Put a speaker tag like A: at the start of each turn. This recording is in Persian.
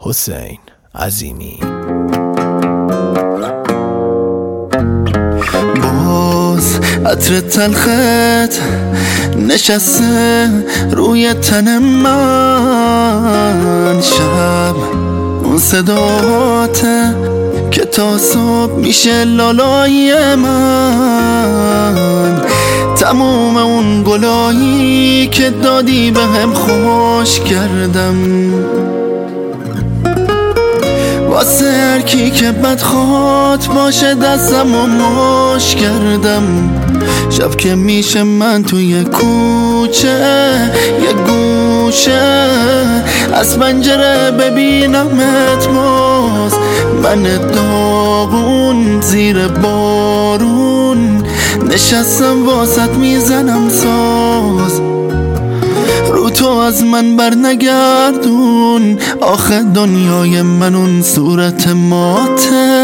A: حسین عظیمی.
B: باز عطر تلخت نشسته روی تن من، شب اون صداته که تا صبح میشه لالای من، تموم اون گلایی که دادی به هم خوش کردم، واسه هرکی که بدخواد باشه دستم و ماش کردم. شب که میشه من توی کوچه یه گوشه از پنجره ببینمت، باز من داغون زیر بارون نشستم واسط میزنم ساز. رو تو از من بر نگردون، آخه دنیای من اون صورت ماته،